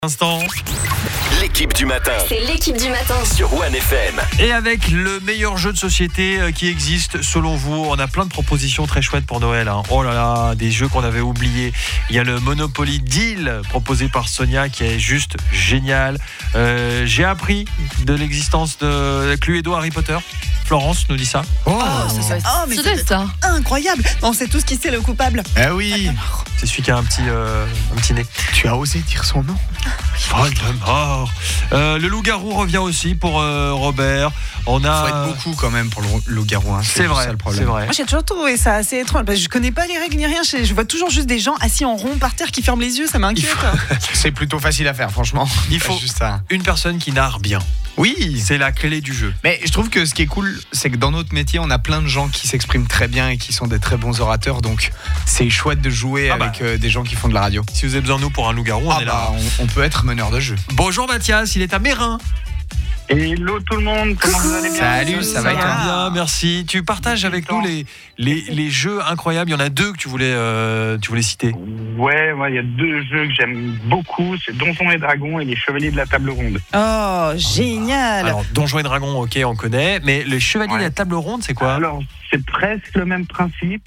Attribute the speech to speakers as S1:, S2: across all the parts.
S1: Instant.
S2: L'équipe du matin
S3: C'est l'équipe du matin.
S2: sur One FM.
S1: Et avec le meilleur jeu de société qui existe selon vous, on a plein de propositions très chouettes pour Noël. Oh là là, des jeux qu'on avait oubliés. Il y a le Monopoly Deal proposé par Sonia qui est juste génial. J'ai appris de l'existence de Cluedo Harry Potter. Florence nous dit ça.
S4: Mais
S5: C'est ça.
S4: incroyable. On sait tous qui c'est le coupable.
S6: Ah oui,
S1: C'est celui qui a un petit nez.
S6: tu as osé dire son nom.
S1: Voldemort. Le loup-garou revient aussi pour Robert. On
S6: Il faut
S1: a.
S6: être beaucoup quand même pour le loup-garou. Hein.
S1: C'est vrai,
S6: ça le problème.
S1: c'est vrai.
S4: Moi, j'ai toujours trouvé ça assez étrange. Je connais pas les règles ni rien. Je vois toujours juste des gens assis en rond par terre qui ferment les yeux. Ça m'inquiète.
S6: C'est plutôt facile à faire, franchement.
S1: Il faut
S6: juste ça.
S1: une personne qui narre bien.
S6: Oui,
S1: C'est la clé du jeu.
S6: mais je trouve que ce qui est cool, c'est que dans notre métier, on a plein de gens qui s'expriment très bien et qui sont des très bons orateurs. Donc, c'est chouette de jouer avec des gens qui font de la radio.
S1: Si vous avez besoin de nous pour un loup-garou, on est là.
S6: On peut être meneur de jeu.
S1: Bonjour Mathias, il est à Mérin.
S7: Hello tout le monde, comment vous allez bien?
S6: Salut, ça va et toi?
S1: Bien, merci. Tu partages avec nous les jeux incroyables. Il y en a deux que tu voulais citer.
S7: Ouais, il y a deux jeux que j'aime beaucoup, c'est Donjons et Dragons et les Chevaliers de la Table Ronde.
S4: Oh, génial.
S1: Alors, Donjons et Dragons, ok, on connaît. Mais les Chevaliers de la Table Ronde, c'est quoi?
S7: Alors, c'est presque le même principe,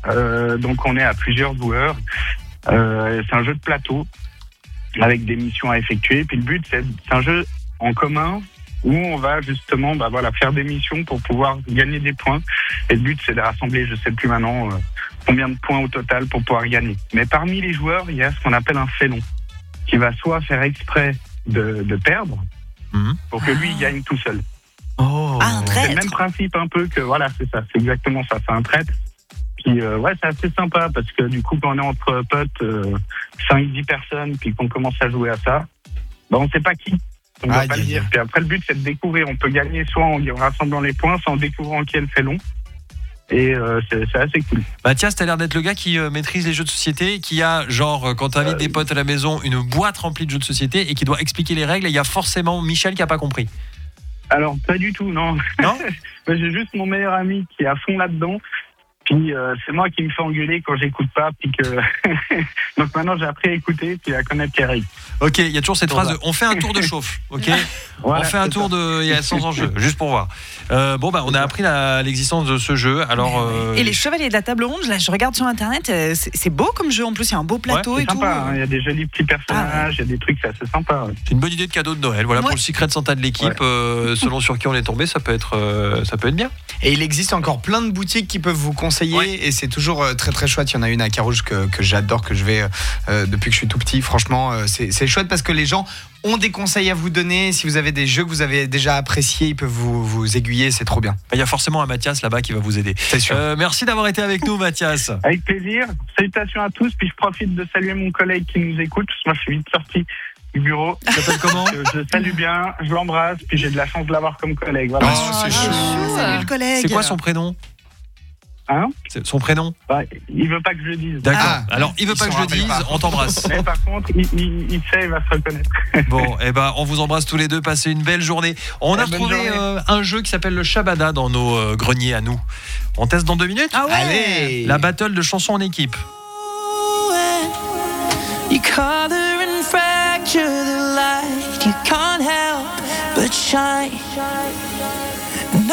S7: donc on est à plusieurs joueurs. C'est un jeu de plateau avec des missions à effectuer. Puis le but, c'est un jeu en commun où on va justement faire des missions pour pouvoir gagner des points. Et le but, c'est de rassembler, je sais plus maintenant, combien de points au total pour pouvoir gagner. Mais parmi les joueurs, il y a ce qu'on appelle un félon, qui va soit faire exprès de perdre, pour que lui, il gagne tout seul.
S1: Oh.
S4: Ah, un
S7: C'est le
S4: traître.
S7: même principe un peu que, voilà, c'est ça, c'est exactement ça, c'est un traître. Puis, c'est assez sympa, parce que du coup, quand on est entre potes, 5-10 personnes, puis qu'on commence à jouer à ça, on sait pas qui. On va pas le dire. Puis après, le but, c'est de découvrir. On peut gagner soit en rassemblant les points, soit en découvrant qui est le félon. Et c'est assez cool.
S1: Mathias, t'as l'air d'être le gars qui maîtrise les jeux de société, qui a, genre, quand t'invites des potes à la maison, une boîte remplie de jeux de société et qui doit expliquer les règles. Et il y a forcément Michel qui a pas compris.
S7: Alors, pas du tout, non.
S1: Non.
S7: J'ai juste mon meilleur ami qui est à fond là-dedans. Puis c'est moi qui me fais engueuler quand j'écoute pas. Puis que donc maintenant, j'ai appris à écouter puis à connaître les règles.
S1: Ok, il y a toujours cette phrase de, on fait un tour de chauffe, ok.
S7: Voilà,
S1: On fait un
S7: c'est
S1: tour sans enjeu, juste pour voir. On a appris l'existence de ce jeu. Alors,
S4: Et les Chevaliers de la Table Ronde, là, je regarde sur Internet, c'est beau comme jeu. En plus, il y a un beau plateau
S1: Ouais,
S4: et
S7: C'est
S4: tout.
S7: sympa, hein. Il y a des jolis petits personnages, il y a des trucs, c'est assez sympa. Ouais.
S1: c'est une bonne idée de cadeau de Noël. Voilà,
S4: Ouais.
S1: pour le Secret Santa de l'équipe, selon sur qui on est tombé, ça peut être bien.
S6: Et il existe encore plein de boutiques qui peuvent vous conseiller.
S1: Ouais.
S6: Et c'est toujours très très chouette. Il y en a une à Carouge que j'adore, que je vais depuis que je suis tout petit. Franchement, c'est chouette parce que les gens ont des conseils à vous donner. Si vous avez des jeux que vous avez déjà appréciés, ils peuvent vous aiguiller. C'est trop bien.
S1: Il y a forcément un Mathias là-bas qui va vous aider.
S6: C'est sûr.
S1: Merci d'avoir été avec nous, Mathias.
S7: Avec plaisir. Salutations à tous. Puis je profite de saluer mon collègue qui nous écoute. Parce que moi, je suis vite sorti du bureau.
S1: Tu t'appelles comment?
S7: Je salue bien, je l'embrasse. Puis j'ai de la chance de l'avoir comme collègue. Voilà.
S6: c'est
S4: chou. Salut le collègue.
S1: C'est quoi son prénom?
S7: Hein?
S1: Son prénom?
S7: Il veut pas que je le dise.
S1: D'accord.
S6: Ah,
S1: Alors, il veut
S6: il
S1: pas que je
S6: s'en
S1: le dise,
S6: rappelle pas.
S1: on t'embrasse.
S7: Mais par contre, il sait, il va se reconnaître.
S1: Bon, on vous embrasse tous les deux, passez une belle journée. On a
S7: Bonne
S1: retrouvé
S7: journée.
S1: un jeu qui s'appelle le Shabada dans nos greniers à nous. On teste dans 2 minutes?
S4: Ah ouais.
S6: Allez.
S1: La battle de chansons en équipe.
S8: You color and fracture the light. You can't help but shine.